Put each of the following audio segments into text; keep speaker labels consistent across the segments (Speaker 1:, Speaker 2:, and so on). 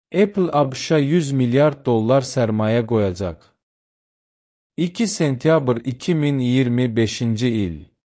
Speaker 1: Apple ABŞ-a 100 milyard dollar sərmayə qoyacaq. 2 sentyabr 2025-ci il.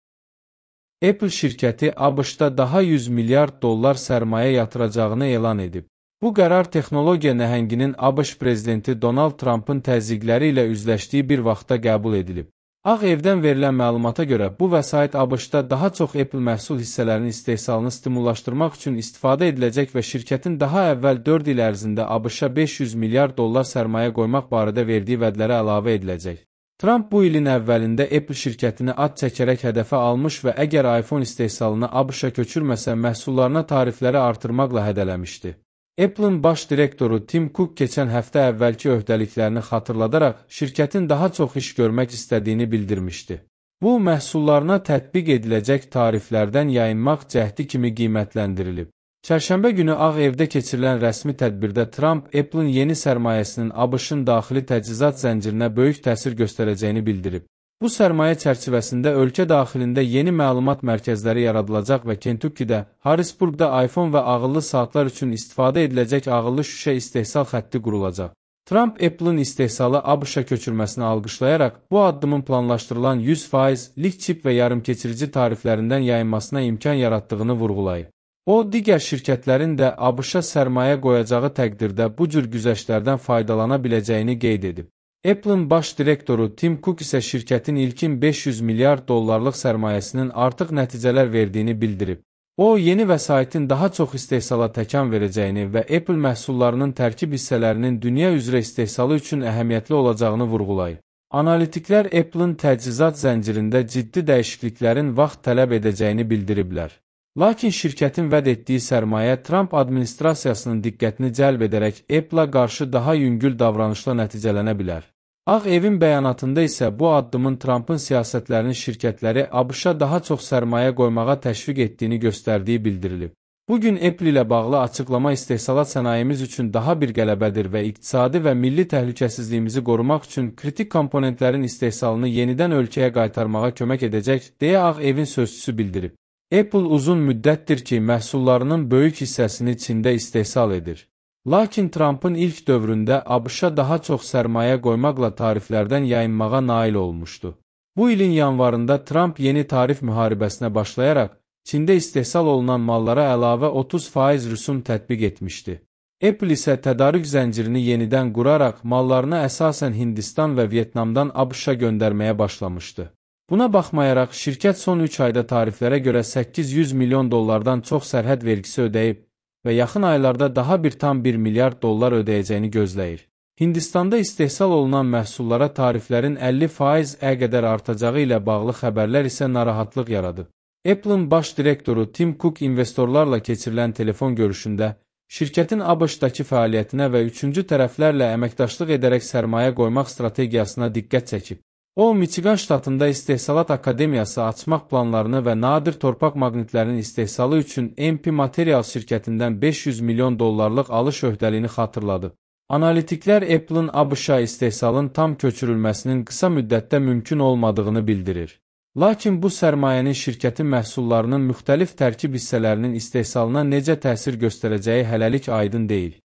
Speaker 1: Apple şirkəti ABŞ-da daha 100 milyard dollar sərmayə yatıracağını elan edib. Bu qərar texnologiya nəhənginin ABŞ prezidenti Donald Trumpın təzyiqləri ilə üzləşdiyi bir vaxtda qəbul edilib. Ağ Evdən verilən məlumata görə bu vəsait ABŞ-da daha çox Apple məhsul hissələrinin istehsalını stimullaşdırmaq üçün istifadə ediləcək və şirkətin daha əvvəl 4 il ərzində ABŞ-a 500 milyard dollar sərmayə qoymaq barədə verdiyi vədlərə əlavə ediləcək. Trump bu ilin əvvəlində Apple şirkətini ad çəkərək hədəfə almış və əgər iPhone istehsalını ABŞ-a köçürməsə məhsullarına tarifləri artırmaqla hədələmişdi. Apple'ın baş direktoru Tim Cook keçən həftə əvvəlki öhdəliklərini xatırladaraq şirkətin daha çox iş görmək istədiyini bildirmişdi. Bu, məhsullarına tətbiq ediləcək tariflərdən yayınmaq cəhdi kimi qiymətləndirilib. Çərşənbə günü Ağ Evdə keçirilən rəsmi tədbirdə Trump Apple'ın yeni sərmayəsinin ABŞ-ın daxili təchizat zəncirinə böyük təsir göstərəcəyini bildirib. Bu sərmayə çərçivəsində ölkə daxilində yeni məlumat mərkəzləri yaradılacaq və Kentucky'də, Harrisburgda iPhone və ağıllı saatlar üçün istifadə ediləcək ağıllı şüşə istehsal xətti qurulacaq. Trump Apple'ın istehsalı ABŞ-a köçürməsini alqışlayaraq, bu addımın planlaşdırılan 100%lik çip və yarımkeçirici tariflərindən yayınmasına imkan yaratdığını vurğulayıb. O, digər şirkətlərin də ABŞ-a sərmayə qoyacağı təqdirdə bu cür güzəştlərdən faydalana biləcəyini qeyd edib. Apple'ın baş direktoru Tim Cook isə şirkətin ilkin 500 milyard dollarlıq sərmayəsinin artıq nəticələr verdiyini bildirib. O, yeni vəsaitin daha çox istehsala təkan verəcəyini və Apple məhsullarının tərkib hissələrinin dünya üzrə istehsalı üçün əhəmiyyətli olacağını vurğulayıb. Analitiklər Apple'ın təchizat zəncirində ciddi dəyişikliklərin vaxt tələb edəcəyini bildiriblər. Lakin şirkətin vəd etdiyi sərmayə Trump administrasiyasının diqqətini cəlb edərək Apple-a qarşı daha yüngül davranışla nəticələnə bilər. Ağ Evin bəyanatında isə bu addımın Trumpın siyasətlərinin şirkətləri ABŞ-a daha çox sərmayə qoymağa təşviq etdiyini göstərdiyi bildirilib. Bugün Apple ilə bağlı açıqlama istehsalat sənayemiz üçün daha bir qələbədir və iqtisadi və milli təhlükəsizliyimizi qorumaq üçün kritik komponentlərin istehsalını yenidən ölkəyə qaytarmağa kömək edəcək, deyə Ağ Evin sözçüsü bildirib. Apple uzun müddətdir ki, məhsullarının böyük hissəsini Çində istehsal edir. Lakin Trumpın ilk dövründə ABŞ-a daha çox sərmayə qoymaqla tariflərdən yayınmağa nail olmuşdu. Bu ilin yanvarında Trump yeni tarif müharibəsinə başlayaraq, Çində istehsal olunan mallara əlavə 30% rüsum tətbiq etmişdi. Apple isə tədarük zəncirini yenidən quraraq mallarını əsasən Hindistan və Vyetnamdan ABŞ-a göndərməyə başlamışdı. Buna baxmayaraq, şirkət son 3 ayda tariflərə görə 800 milyon dollardan çox sərhəd vergisi ödəyib və yaxın aylarda daha tam 1 milyard dollar ödəyəcəyini gözləyir. Hindistanda istehsal olunan məhsullara tariflərin 50% qədər artacağı ilə bağlı xəbərlər isə narahatlıq yaradıb. Apple'ın baş direktoru Tim Cook investorlarla keçirilən telefon görüşündə, şirkətin ABŞ-dakı fəaliyyətinə və üçüncü tərəflərlə əməkdaşlıq edərək sərmayə qoymaq strategiyasına diqqət çəkib. O, Michigan ştatında İstehsalat Akademiyası açmaq planlarını və nadir torpaq maqnitlərinin istehsalı üçün MP Materials şirkətindən 500 milyon dollarlıq alış öhdəliyini xatırladı. Analitiklər Apple'ın ABŞ-a istehsalın tam köçürülməsinin qısa müddətdə mümkün olmadığını bildirir. Lakin bu sərmayənin şirkətin məhsullarının müxtəlif tərkib hissələrinin istehsalına necə təsir göstərəcəyi hələlik aydın deyil.